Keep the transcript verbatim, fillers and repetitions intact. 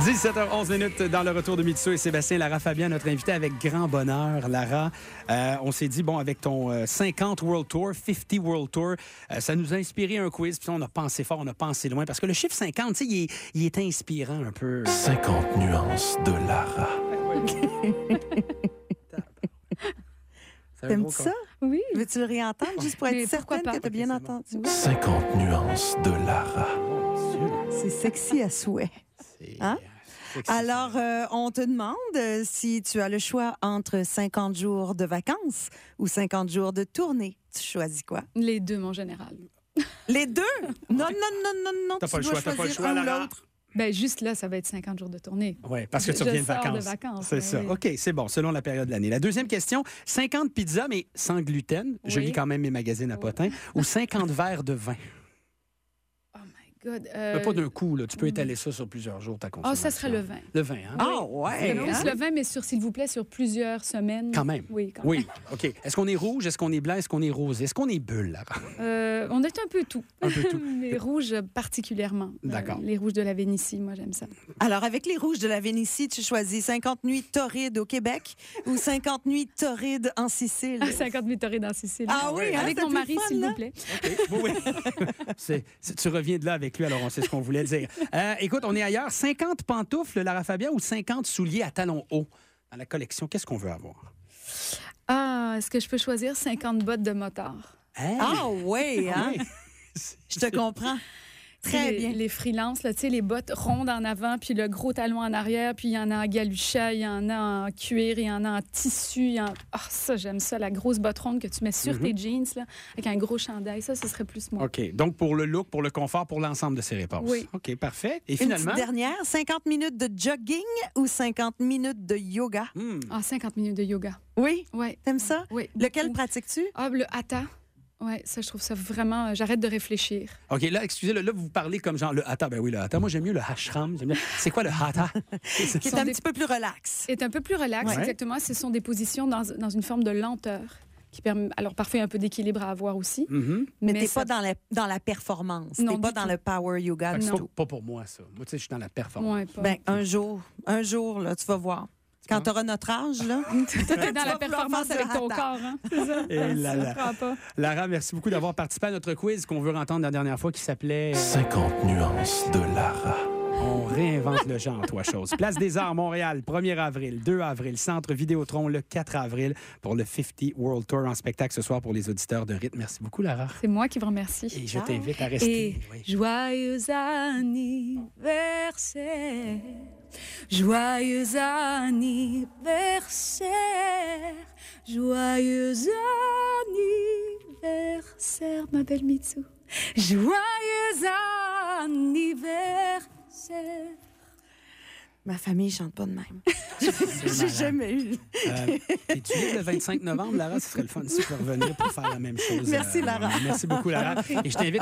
dix-sept heures onze minutes dans le retour de Mitsu et Sébastien. Lara Fabian, notre invité avec grand bonheur. Lara, euh, on s'est dit, bon, avec ton euh, cinquante World Tour, cinquante World Tour, euh, ça nous a inspiré un quiz. Puis on a pensé fort, on a pensé loin. Parce que le chiffre cinquante, tu sais, il est, il est inspirant un peu. cinquante nuances de Lara. T'aimes ça? Oui. Veux-tu le réentendre juste pour être Mais certaine pas? que tu as bien Ok, entendu? cinquante nuances de Lara. C'est sexy à souhait. C'est... Hein? sexy. Alors, euh, on te demande euh, si tu as le choix entre cinquante jours de vacances ou cinquante jours de tournée. Tu choisis quoi? Les deux, mon général. Les deux? Non, non, non, non, non. T'as tu pas le dois choix, t'as pas le choisir choix, un ou Lara. l'autre. Ben juste là, ça va être cinquante jours de tournée. Oui, parce que tu Je- reviens je de sors vacances. de vacances, C'est ben ça. oui. OK, c'est bon, selon la période de l'année. La deuxième question, cinquante pizzas, mais sans gluten. Je Oui. lis quand même mes magazines à potins. Ou cinquante verres de vin. Oh my God. Euh, Mais pas d'un coup, là. Tu peux étaler ça sur plusieurs jours, ta Ah, consommation. ça serait le vin. Le vin, hein? Ah, ouais. C'est plus hein? le vin, mais sur, s'il vous plaît, sur plusieurs semaines. Quand même. Oui, quand Oui, OK. Est-ce qu'on est rouge? Est-ce qu'on est blanc? Est-ce qu'on est rosé? Est-ce qu'on est bulle, Lara? même. Euh, on est un peu tout. Un peu tout. Les rouges particulièrement. D'accord. Euh, les rouges de la Vénétie, moi, j'aime ça. Alors, avec les rouges de la Vénétie, tu choisis cinquante nuits torrides au Québec ou cinquante nuits torrides en Sicile? cinquante mille torrées dans Sicile. Ah oui, hein, Avec c'est mon plus mari, fun, s'il là. vous plaît. OK. Oui, oui. C'est- c'est- tu reviens de là avec lui, alors on sait ce qu'on voulait dire. Euh, écoute, on est ailleurs. cinquante pantoufles, Lara Fabian, ou cinquante souliers à talons hauts? Dans la collection, qu'est-ce qu'on veut avoir? Ah, est-ce que je peux choisir cinquante bottes de motard? Hey! Ah oui, hein? Oui. Je te comprends. Très les, bien. Les freelances, là, tu sais, les bottes rondes en avant, puis le gros talon en arrière, puis il y en a en galucha, il y en a en cuir, il y en a en tissu. il y en- Ah, ça, j'aime ça, la grosse botte ronde que tu mets sur tes jeans, là, avec un gros chandail. Ça, ce serait plus moi. OK. Donc, pour le look, pour le confort, pour l'ensemble de ces réponses. Oui. OK, parfait. Et Une finalement. petite dernière, cinquante minutes de jogging ou cinquante minutes de yoga? Hmm. Ah, cinquante minutes de yoga. Oui? Oui. T'aimes ça? Oui. Lequel beaucoup. pratiques-tu? Ah, le hatha. Oui, ça, je trouve ça vraiment. euh, J'arrête de réfléchir. OK, là, excusez, là, là, vous parlez comme genre le hatha. Ben oui, le hatha. Moi, j'aime mieux le ashram. J'aime bien- C'est quoi le hatha? C'est- Qui est sont un des- petit peu plus relax. C'est un peu plus relax, Ouais. exactement. Ce sont des positions dans, dans une forme de lenteur. Qui permet, alors, parfois, il y a un peu d'équilibre à avoir aussi. Mhm. Mais, Mais t'es ça- pas dans la, dans la performance. Non, T'es pas du dans tout. le power yoga Fait que du c'est tout. pas, pas pour moi, ça. Moi, tu sais, je suis dans la performance. Ouais, pas. Ben, un jour, un jour, là, tu vas voir. Quand tu auras notre âge, là. T'es dans tu vas la vouloir performance faire du avec ton hatha. corps, hein? C'est ça? Et là, Ça là. se prend pas. Lara, merci beaucoup d'avoir participé à notre quiz qu'on veut entendre la dernière fois qui s'appelait cinquante nuances de Lara. On réinvente le genre, toi, chose. Place des Arts, Montréal, premier avril, deux avril, Centre Vidéotron, le quatre avril, pour le cinquante World Tour en spectacle ce soir pour les auditeurs de rythme. Merci beaucoup, Lara. C'est moi qui vous remercie. Et je t'invite à rester. Et Oui. joyeux anniversaire, joyeux anniversaire, joyeux anniversaire, ma belle Mitsu. Joyeux anniversaire. Ma famille chante pas de même. J'ai jamais eu. Euh, Es-tu libre le vingt-cinq novembre, Lara? Ce serait le fun si tu peux revenir pour faire la même chose. Merci, Lara. Merci beaucoup, Lara. Et je t'invite